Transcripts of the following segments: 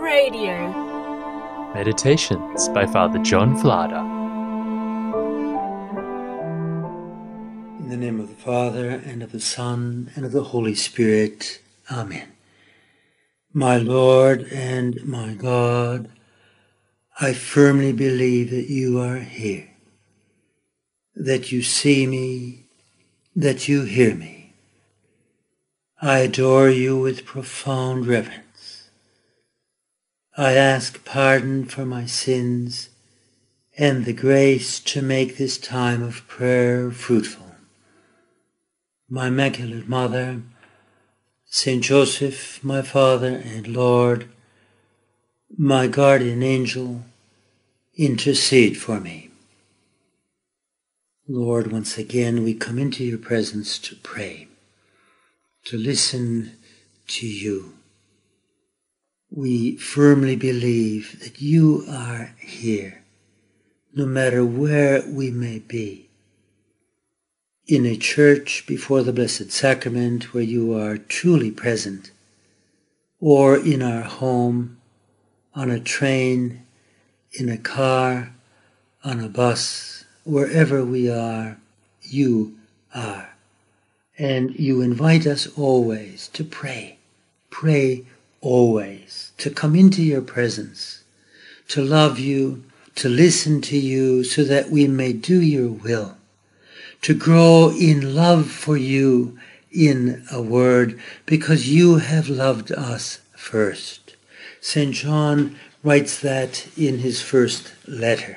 Radio. Meditations by Father John Vlada. In the name of the Father, and of the Son, and of the Holy Spirit. Amen. My Lord and my God, I firmly believe that you are here, that you see me, that you hear me. I adore you with profound reverence. I ask pardon for my sins and the grace to make this time of prayer fruitful. My Immaculate Mother, Saint Joseph, my Father and Lord, my guardian angel, intercede for me. Lord, once again we come into your presence to pray, to listen to you. We firmly believe that you are here, no matter where we may be. In a church before the Blessed Sacrament where you are truly present, or in our home, on a train, in a car, on a bus, wherever we are, you are. And you invite us always to pray. Pray always, to come into your presence, to love you, to listen to you so that we may do your will, to grow in love for you, in a word, because you have loved us first. St. John writes that in his first letter.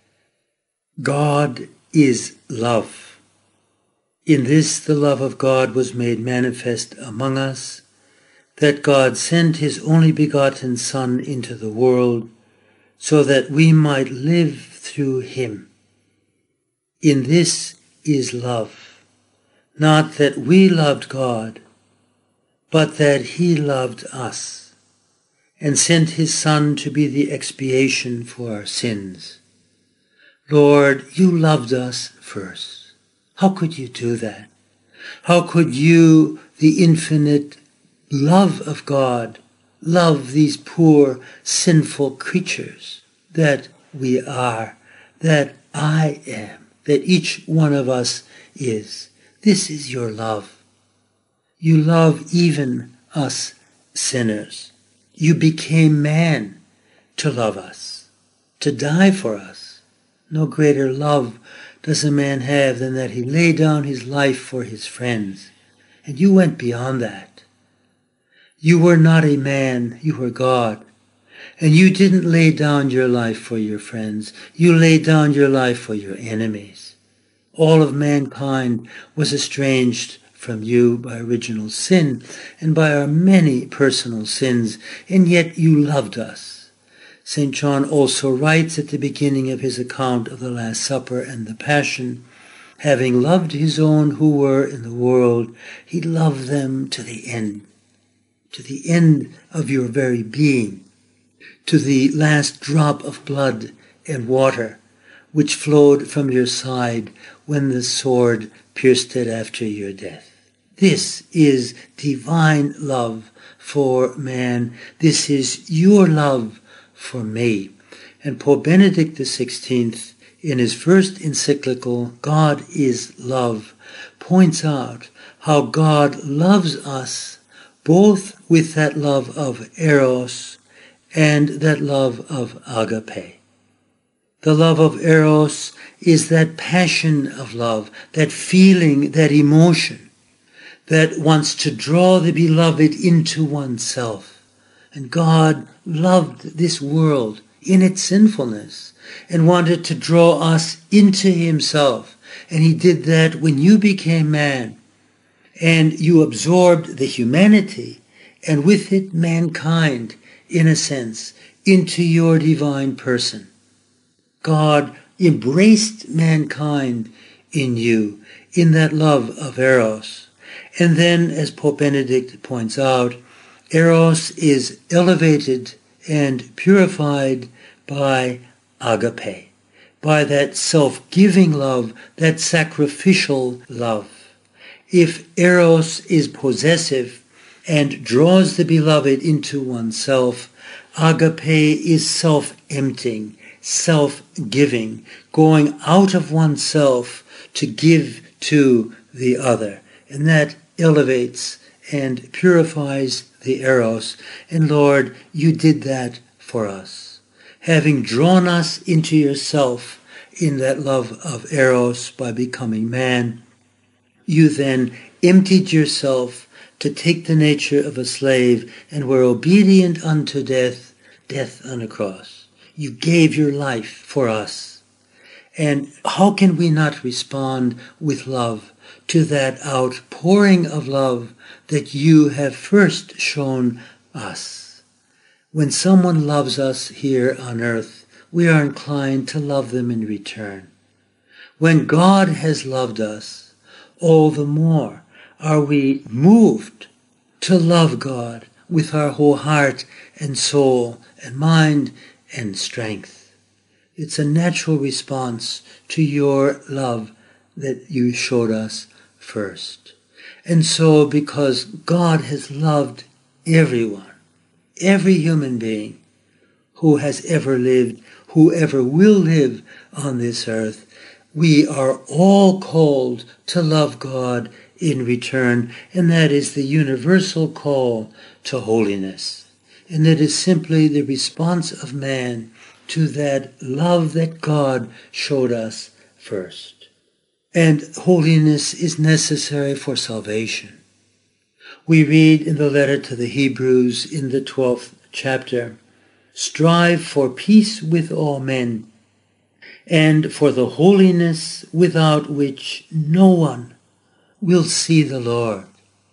God is love. In this the love of God was made manifest among us, that God sent his only begotten Son into the world, so that we might live through him. In this is love, not that we loved God, but that he loved us, and sent his Son to be the expiation for our sins. Lord, you loved us first. How could you do that? How could you, the infinite love of God, love these poor, sinful creatures that we are, that I am, that each one of us is? This is your love. You love even us sinners. You became man to love us, to die for us. No greater love does a man have than that he lay down his life for his friends. And you went beyond that. You were not a man, you were God. And you didn't lay down your life for your friends. You laid down your life for your enemies. All of mankind was estranged from you by original sin and by our many personal sins, and yet you loved us. St. John also writes at the beginning of his account of the Last Supper and the Passion, having loved his own who were in the world, he loved them to the end of your very being, to the last drop of blood and water which flowed from your side when the sword pierced it after your death. This is divine love for man. This is your love for me. And Pope Benedict XVI, in his first encyclical, God is Love, points out how God loves us both with that love of eros and that love of agape. The love of eros is that passion of love, that feeling, that emotion that wants to draw the beloved into oneself. And God loved this world in its sinfulness and wanted to draw us into himself. And he did that when you became man and you absorbed the humanity and with it mankind, in a sense, into your divine person. God embraced mankind in you, in that love of eros. And then, as Pope Benedict points out, eros is elevated and purified by agape, by that self-giving love, that sacrificial love. If eros is possessive and draws the beloved into oneself, Agape is self-emptying, self-giving, going out of oneself to give to the other. And that elevates and purifies the eros. And Lord, you did that for us. Having drawn us into yourself in that love of eros by becoming man, you then emptied yourself to take the nature of a slave and were obedient unto death, death on a cross. You gave your life for us. And how can we not respond with love to that outpouring of love that you have first shown us? When someone loves us here on earth, we are inclined to love them in return. When God has loved us, all the more are we moved to love God with our whole heart and soul and mind and strength. It's a natural response to your love that you showed us first. And so, because God has loved everyone, every human being who has ever lived, who ever will live on this earth, we are all called to love God in return, and that is the universal call to holiness. And it is simply the response of man to that love that God showed us first. And holiness is necessary for salvation. We read in the letter to the Hebrews in the 12th chapter, "Strive for peace with all men, and for the holiness without which no one will see the Lord."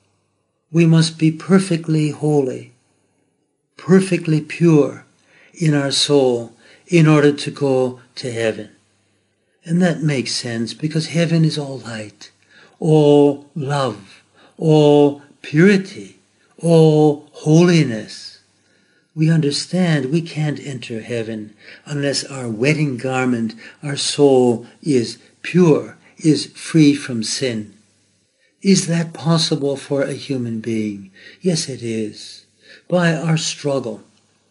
We must be perfectly holy, perfectly pure in our soul in order to go to heaven. And that makes sense because heaven is all light, all love, all purity, all holiness. We understand we can't enter heaven unless our wedding garment, our soul, is pure, is free from sin. Is that possible for a human being? Yes, it is. By our struggle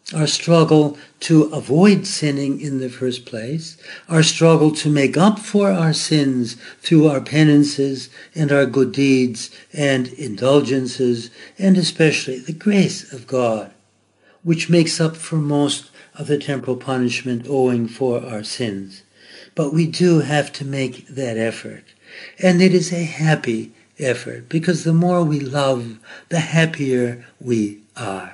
to avoid sinning in the first place, our struggle to make up for our sins through our penances and our good deeds and indulgences, and especially the grace of God, which makes up for most of the temporal punishment owing for our sins. But we do have to make that effort. And it is a happy effort, because the more we love, the happier we are.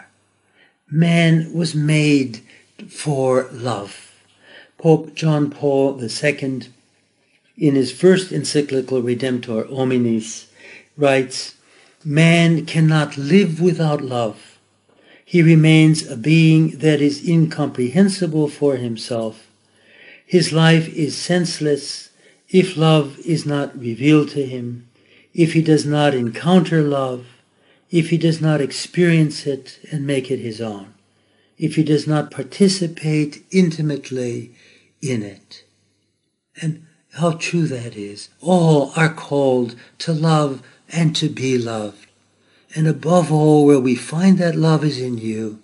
Man was made for love. Pope John Paul II, in his first encyclical Redemptor Hominis, writes, "Man cannot live without love. He remains a being that is incomprehensible for himself. His life is senseless if love is not revealed to him, if he does not encounter love, if he does not experience it and make it his own, if he does not participate intimately in it." And how true that is. All are called to love and to be loved. And above all, where we find that love is in you,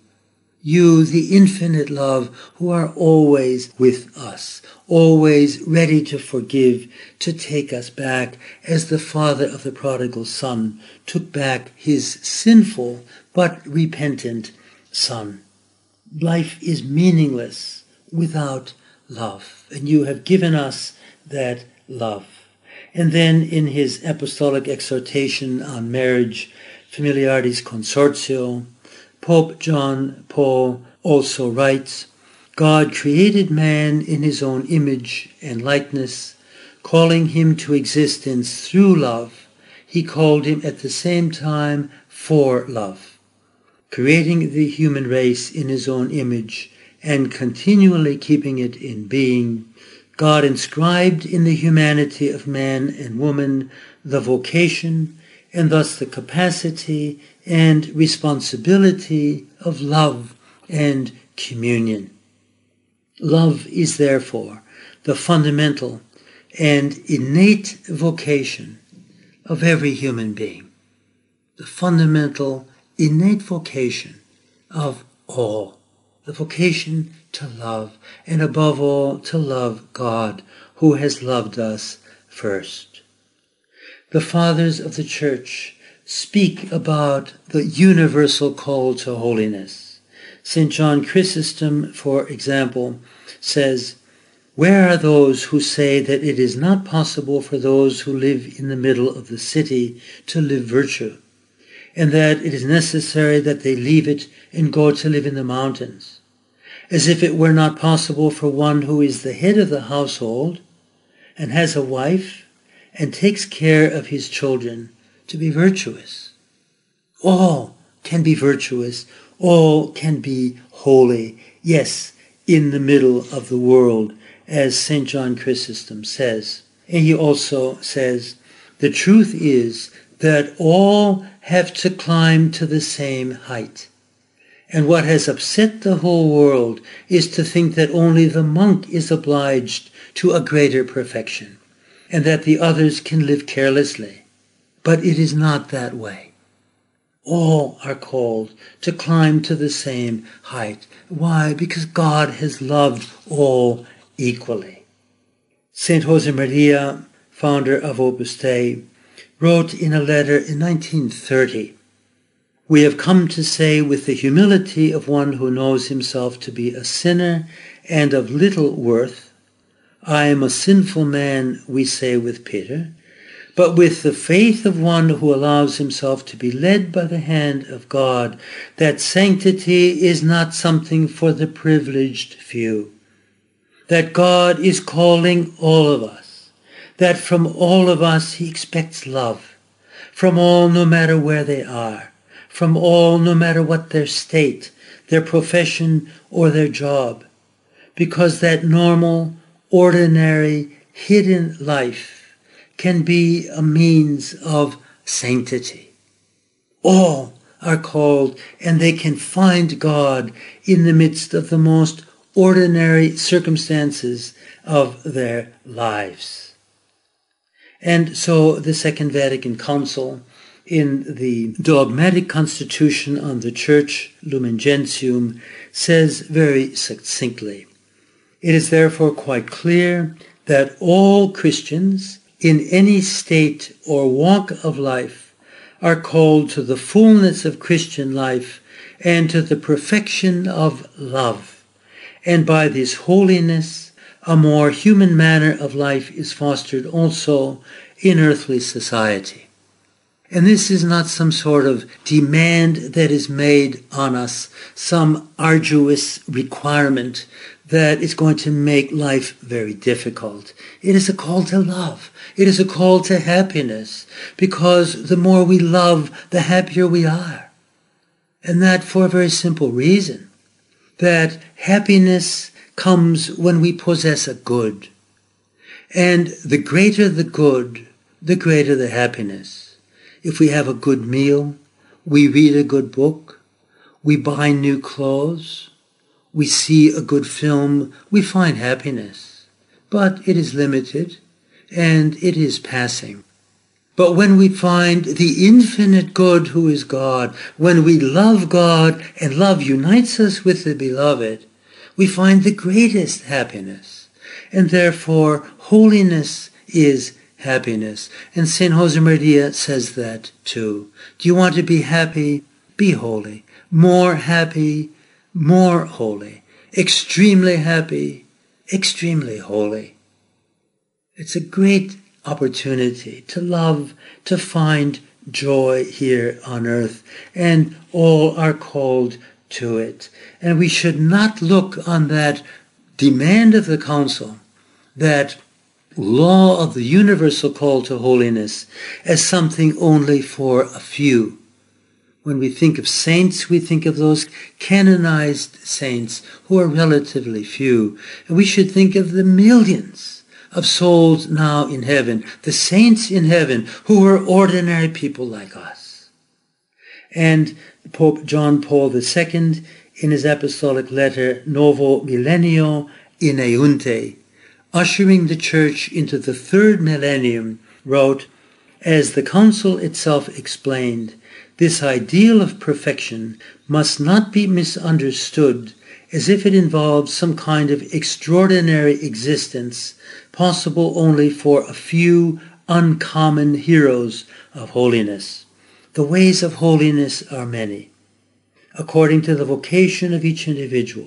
the infinite love, who are always with us, always ready to forgive, to take us back, as the father of the prodigal son took back his sinful but repentant son. Life is meaningless without love, and you have given us that love. And then in his apostolic exhortation on marriage, Familiaris Consortio, Pope John Paul also writes, "God created man in his own image and likeness, calling him to existence through love. He called him at the same time for love. Creating the human race in his own image and continually keeping it in being, God inscribed in the humanity of man and woman the vocation and thus the capacity and responsibility of love and communion. Love is therefore the fundamental and innate vocation of every human being, the fundamental innate vocation of all the vocation to love, and above all to love God, who has loved us first. The fathers of the Church speak about the universal call to holiness. St. John Chrysostom, for example, says, "Where are those who say that it is not possible for those who live in the middle of the city to live virtue, and that it is necessary that they leave it and go to live in the mountains, as if it were not possible for one who is the head of the household and has a wife and takes care of his children to be virtuous? All can be virtuous, all can be holy, yes, in the middle of the world," as St. John Chrysostom says. And he also says, "The truth is that all have to climb to the same height. And what has upset the whole world is to think that only the monk is obliged to a greater perfection, and that the others can live carelessly. But it is not that way. All are called to climb to the same height. Why? Because God has loved all equally." St. Josemaria, founder of Opus Dei, wrote in a letter in 1930, "We have come to say with the humility of one who knows himself to be a sinner and of little worth, 'I am a sinful man,' we say with Peter, but with the faith of one who allows himself to be led by the hand of God, that sanctity is not something for the privileged few, that God is calling all of us, that from all of us he expects love, from all no matter where they are, from all no matter what their state, their profession, or their job, because that normal, ordinary, hidden life can be a means of sanctity. All are called, and they can find God in the midst of the most ordinary circumstances of their lives." And so the Second Vatican Council, in the dogmatic constitution on the Church, Lumen Gentium, says very succinctly, "It is therefore quite clear that all Christians in any state or walk of life are called to the fullness of Christian life and to the perfection of love. And by this holiness, a more human manner of life is fostered also in earthly society." And this is not some sort of demand that is made on us, some arduous requirement that is going to make life very difficult. It is a call to love. It is a call to happiness, because the more we love, the happier we are. And that for a very simple reason, that happiness comes when we possess a good. And the greater the good, the greater the happiness. If we have a good meal, we read a good book, we buy new clothes, we see a good film, we find happiness. But it is limited, and it is passing. But when we find the infinite good who is God, when we love God and love unites us with the beloved, we find the greatest happiness. And therefore, holiness is happiness. And St. Josemaria says that too. Do you want to be happy? Be holy. More happy, more holy. Extremely happy, extremely holy. It's a great opportunity to love, to find joy here on earth, and all are called to it. And we should not look on that demand of the Council, that law of the universal call to holiness, as something only for a few. When we think of saints, we think of those canonized saints who are relatively few. And we should think of the millions of souls now in heaven, the saints in heaven who are ordinary people like us. And Pope John Paul II, in his apostolic letter Novo Millennio Ineunte, ushering the Church into the third millennium, wrote, "As the Council itself explained, this ideal of perfection must not be misunderstood as if it involved some kind of extraordinary existence possible only for a few uncommon heroes of holiness. The ways of holiness are many, according to the vocation of each individual.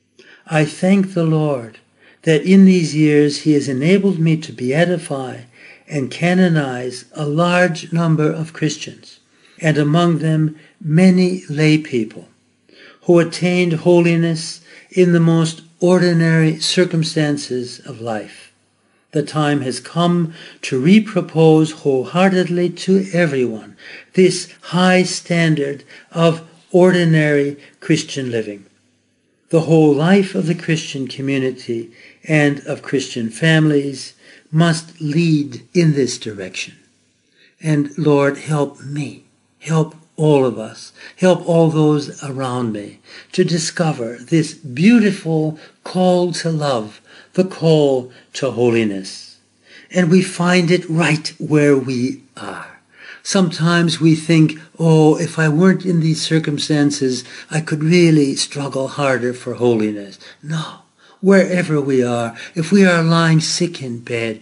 I thank the Lord that in these years He has enabled me to beatify and canonize a large number of Christians, and among them many lay people, who attained holiness in the most ordinary circumstances of life. The time has come to repropose wholeheartedly to everyone this high standard of ordinary Christian living. The whole life of the Christian community and of Christian families must lead in this direction. And Lord, help me, help all of us, help all those around me to discover this beautiful call to love, the call to holiness. And we find it right where we are. Sometimes we think, oh, if I weren't in these circumstances, I could really struggle harder for holiness. No, wherever we are, if we are lying sick in bed,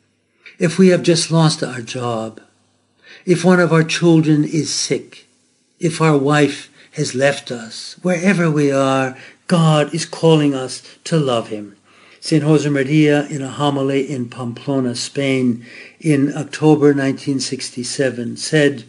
if we have just lost our job, if one of our children is sick, if our wife has left us, wherever we are, God is calling us to love Him. St. Josemaria, in a homily in Pamplona, Spain, in October 1967, said,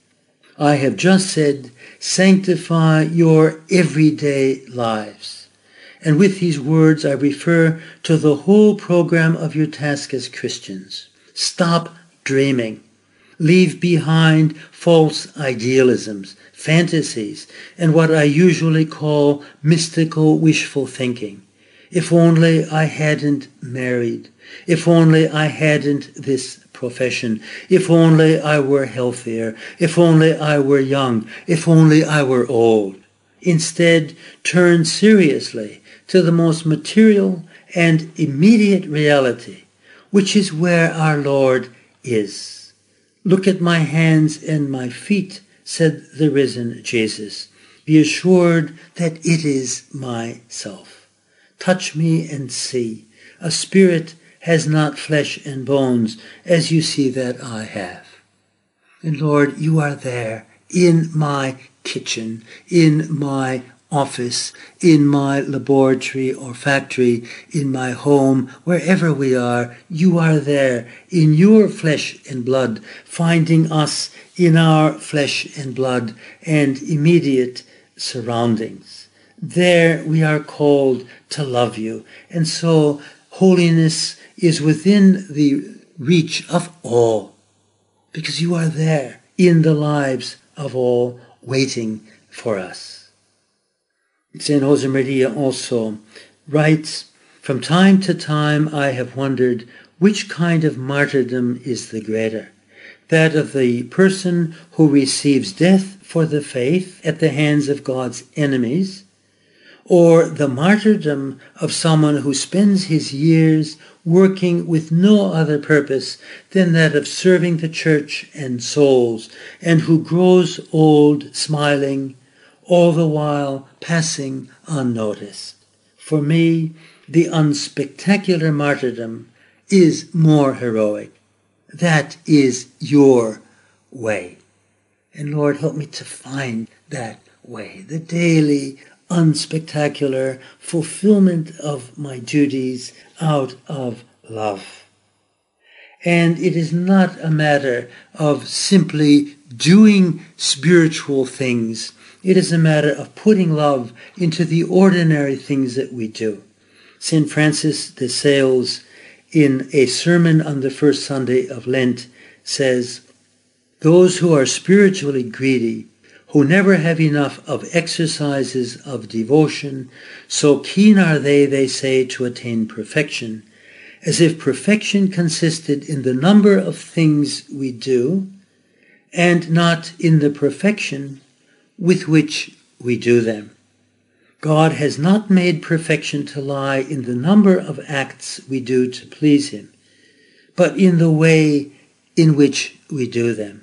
I have just said, sanctify your everyday lives. And with these words, I refer to the whole program of your task as Christians. Stop dreaming. Leave behind false idealisms, fantasies, and what I usually call mystical wishful thinking. If only I hadn't married. If only I hadn't this profession. If only I were healthier. If only I were young. If only I were old. Instead, turn seriously to the most material and immediate reality, which is where our Lord is. Look at my hands and my feet, said the risen Jesus. Be assured that it is myself. Touch me and see. A spirit has not flesh and bones, as you see that I have. And Lord, you are there in my kitchen, in my office, in my laboratory or factory, in my home, wherever we are, you are there in your flesh and blood, finding us in our flesh and blood and immediate surroundings. There we are called to love you. And so holiness is within the reach of all, because you are there in the lives of all, waiting for us. St. Josemaria also writes, from time to time I have wondered which kind of martyrdom is the greater, that of the person who receives death for the faith at the hands of God's enemies, or the martyrdom of someone who spends his years working with no other purpose than that of serving the church and souls, and who grows old smiling, all the while passing unnoticed. For me, the unspectacular martyrdom is more heroic. That is your way. And Lord, help me to find that way, the daily unspectacular fulfillment of my duties out of love. And it is not a matter of simply doing spiritual things. It is a matter of putting love into the ordinary things that we do. St. Francis de Sales, in a sermon on the first Sunday of Lent, says, those who are spiritually greedy, who never have enough of exercises of devotion, so keen are they say, to attain perfection, as if perfection consisted in the number of things we do, and not in the perfection with which we do them. God has not made perfection to lie in the number of acts we do to please Him, but in the way in which we do them.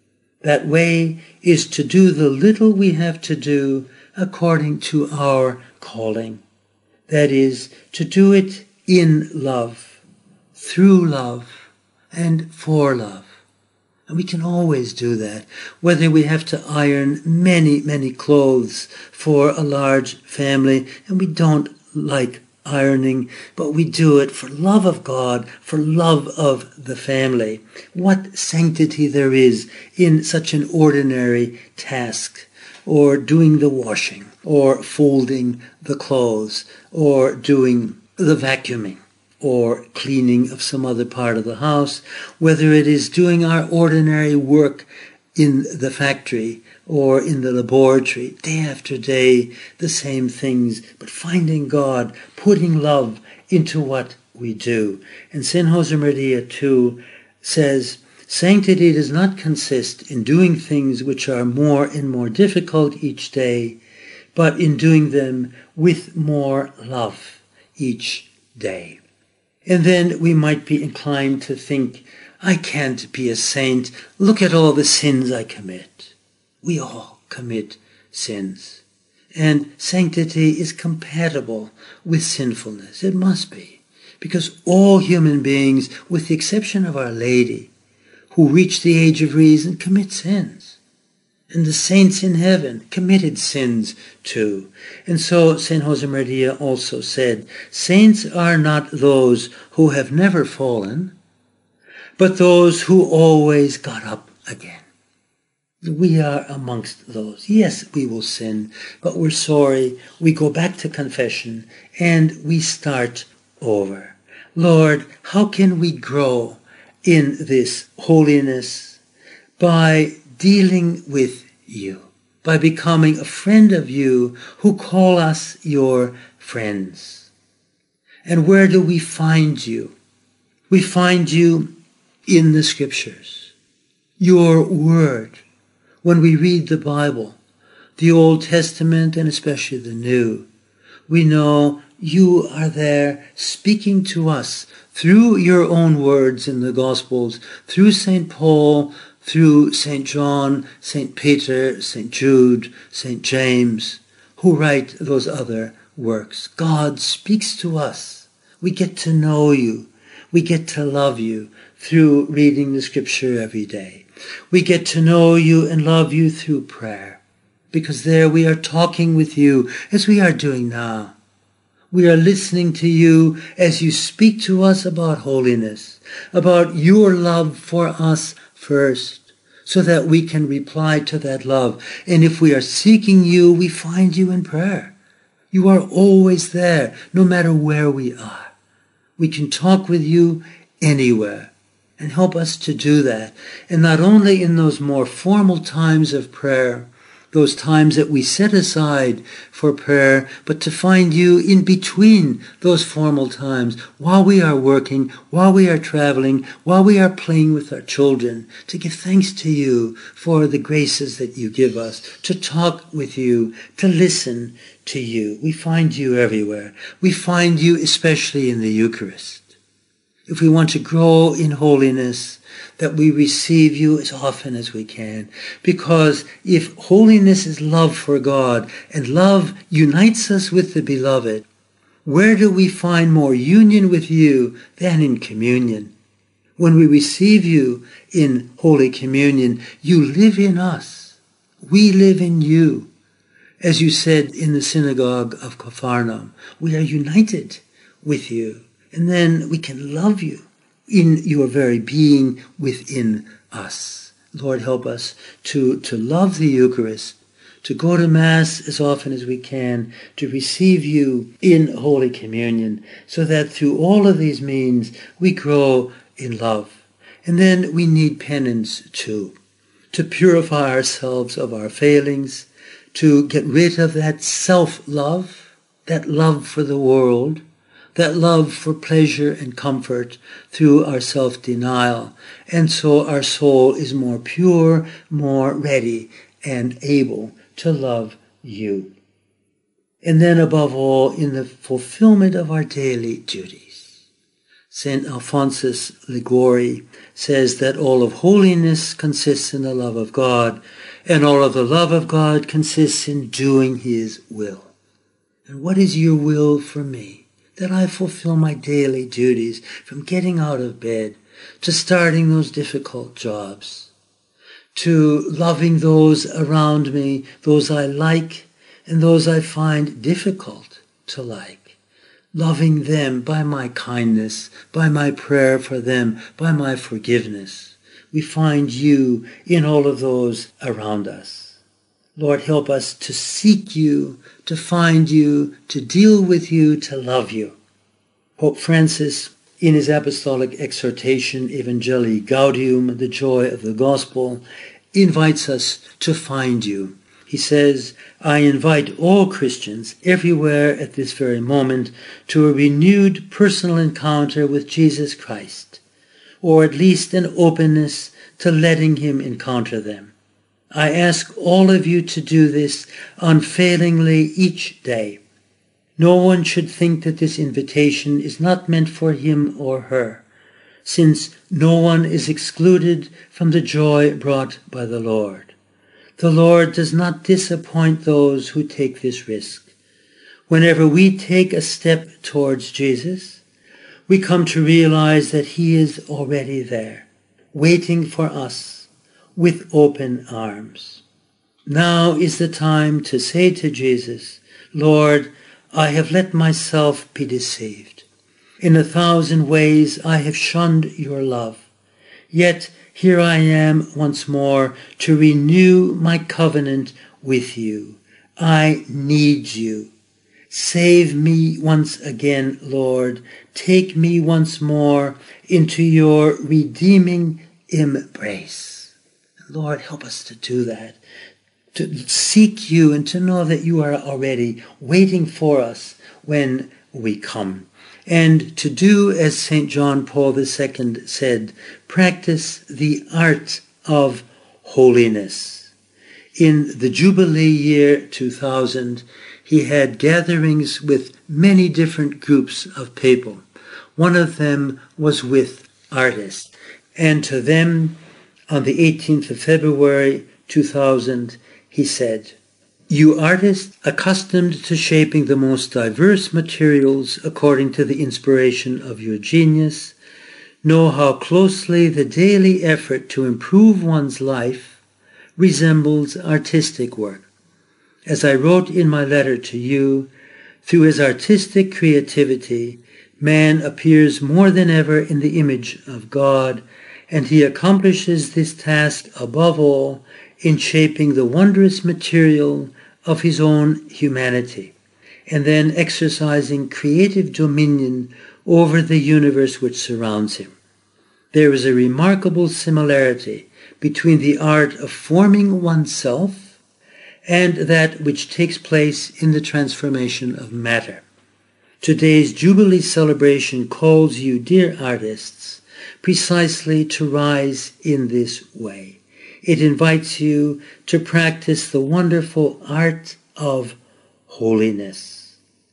That way is to do the little we have to do according to our calling. That is, to do it in love, through love, and for love. And we can always do that, whether we have to iron many, many clothes for a large family, and we don't like ironing, but we do it for love of God, for love of the family. What sanctity there is in such an ordinary task, or doing the washing, or folding the clothes, or doing the vacuuming, or cleaning of some other part of the house, whether it is doing our ordinary work in the factory or in the laboratory, day after day, the same things, but finding God, putting love into what we do. And St. Josemaria too says, sanctity does not consist in doing things which are more and more difficult each day, but in doing them with more love each day. And then we might be inclined to think, I can't be a saint. Look at all the sins I commit. We all commit sins. And sanctity is compatible with sinfulness. It must be. Because all human beings, with the exception of Our Lady, who reach the age of reason, commit sins. And the saints in heaven committed sins too. And so St. Josemaria also said, saints are not those who have never fallen, but those who always got up again. We are amongst those. Yes, we will sin, but we're sorry. We go back to confession and we start over. Lord, how can we grow in this holiness? By dealing with you, by becoming a friend of you who call us your friends. And where do we find you? We find you in the scriptures, your word. When we read the Bible, the Old Testament and especially the New, we know you are there speaking to us through your own words in the Gospels, through St. Paul, through St. John, St. Peter, St. Jude, St. James, who write those other works. God speaks to us. We get to know you. We get to love you through reading the scripture every day. We get to know you and love you through prayer, because there we are talking with you as we are doing now. We are listening to you as you speak to us about holiness, about your love for us first, so that we can reply to that love. And if we are seeking you, we find you in prayer. You are always there, no matter where we are. We can talk with you anywhere. And help us to do that. And not only in those more formal times of prayer, those times that we set aside for prayer, but to find you in between those formal times, while we are working, while we are traveling, while we are playing with our children, to give thanks to you for the graces that you give us, to talk with you, to listen to you. We find you everywhere. We find you especially in the Eucharist. If we want to grow in holiness, that we receive you as often as we can. Because if holiness is love for God, and love unites us with the beloved, where do we find more union with you than in communion? When we receive you in Holy Communion, you live in us. We live in you. As you said in the synagogue of Capharnaum, we are united with you. And then we can love you in your very being within us. Lord, help us to love the Eucharist, to go to Mass as often as we can, to receive you in Holy Communion, so that through all of these means we grow in love. And then we need penance too, to purify ourselves of our failings, to get rid of that self-love, that love for the world, that love for pleasure and comfort through our self-denial. And so our soul is more pure, more ready, and able to love you. And then above all, in the fulfillment of our daily duties. St. Alphonsus Liguori says that all of holiness consists in the love of God, and all of the love of God consists in doing his will. And what is your will for me? That I fulfill my daily duties, from getting out of bed to starting those difficult jobs, to loving those around me, those I like and those I find difficult to like, loving them by my kindness, by my prayer for them, by my forgiveness. We find you in all of those around us. Lord, help us to seek you, to find you, to deal with you, to love you. Pope Francis, in his apostolic exhortation, Evangelii Gaudium, the joy of the gospel, invites us to find you. He says, I invite all Christians everywhere at this very moment to a renewed personal encounter with Jesus Christ, or at least an openness to letting him encounter them. I ask all of you to do this unfailingly each day. No one should think that this invitation is not meant for him or her, since no one is excluded from the joy brought by the Lord. The Lord does not disappoint those who take this risk. Whenever we take a step towards Jesus, we come to realize that he is already there, waiting for us with open arms. Now is the time to say to Jesus, Lord, I have let myself be deceived. In 1,000 ways I have shunned your love. Yet here I am once more to renew my covenant with you. I need you. Save me once again, Lord. Take me once more into your redeeming embrace. Lord, help us to do that, to seek you and to know that you are already waiting for us when we come. And to do as St. John Paul II said, practice the art of holiness. In the Jubilee year 2000, he had gatherings with many different groups of people. One of them was with artists. And to them, on the 18th of February 2000, he said, you artists accustomed to shaping the most diverse materials according to the inspiration of your genius, know how closely the daily effort to improve one's life resembles artistic work. As I wrote in my letter to you, through his artistic creativity, man appears more than ever in the image of God, and he accomplishes this task above all in shaping the wondrous material of his own humanity, and then exercising creative dominion over the universe which surrounds him. There is a remarkable similarity between the art of forming oneself and that which takes place in the transformation of matter. Today's Jubilee celebration calls you, dear artists, precisely to rise in this way. It invites you to practice the wonderful art of holiness.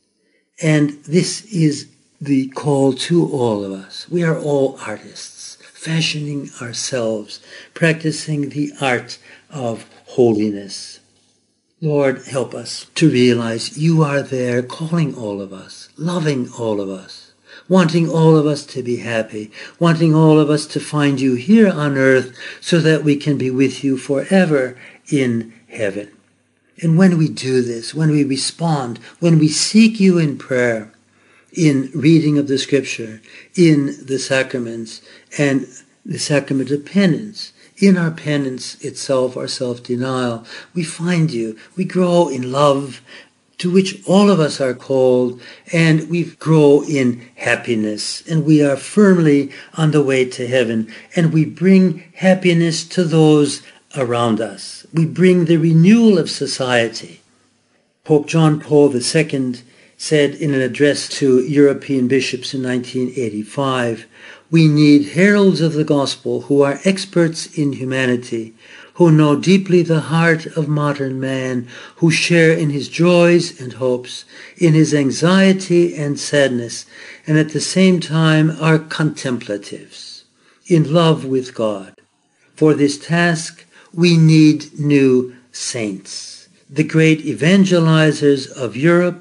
And this is the call to all of us. We are all artists, fashioning ourselves, practicing the art of holiness. Lord, help us to realize you are there calling all of us, loving all of us, wanting all of us to be happy, wanting all of us to find you here on earth so that we can be with you forever in heaven. And when we do this, when we respond, when we seek you in prayer, in reading of the scripture, in the sacraments, and the sacrament of penance, in our penance itself, our self-denial, we find you. We grow in love, to which all of us are called, and we grow in happiness, and we are firmly on the way to heaven, and we bring happiness to those around us. We bring the renewal of society. Pope John Paul II said in an address to European bishops in 1985, we need heralds of the gospel who are experts in humanity, who know deeply the heart of modern man, who share in his joys and hopes, in his anxiety and sadness, and at the same time are contemplatives, in love with God. For this task, we need new saints. The great evangelizers of Europe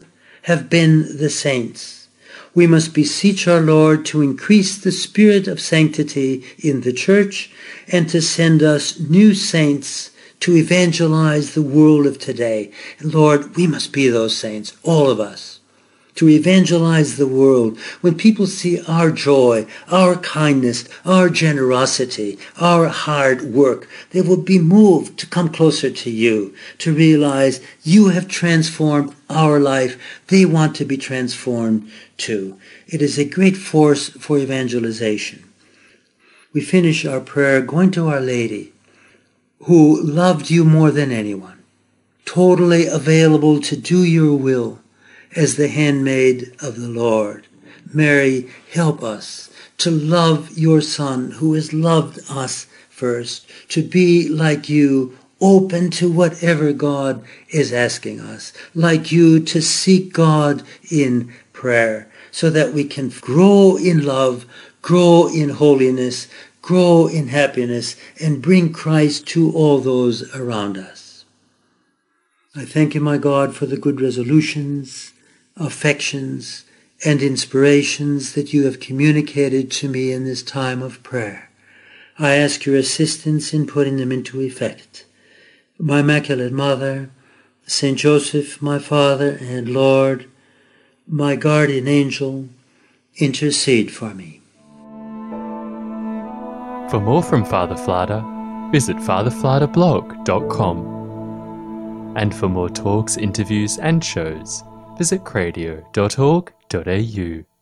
have been the saints. We must beseech our Lord to increase the spirit of sanctity in the Church and to send us new saints to evangelize the world of today. And Lord, we must be those saints, all of us, to evangelize the world. When people see our joy, our kindness, our generosity, our hard work, they will be moved to come closer to you, to realize you have transformed our life. They want to be transformed too. It is a great force for evangelization. We finish our prayer going to Our Lady, who loved you more than anyone, totally available to do your will as the handmaid of the Lord. Mary, help us to love your Son who has loved us first, to be like you, open to whatever God is asking us, like you, to seek God in prayer, so that we can grow in love, grow in holiness, grow in happiness, and bring Christ to all those around us. I thank you, my God, for the good resolutions, affections, and inspirations that you have communicated to me in this time of prayer. I ask your assistance in putting them into effect. My Immaculate Mother, Saint Joseph, my Father and Lord, my guardian angel, intercede for me. For more from Father Flada, visit fatherfladablog.com. And for more talks, interviews and shows, visit cradio.org.au.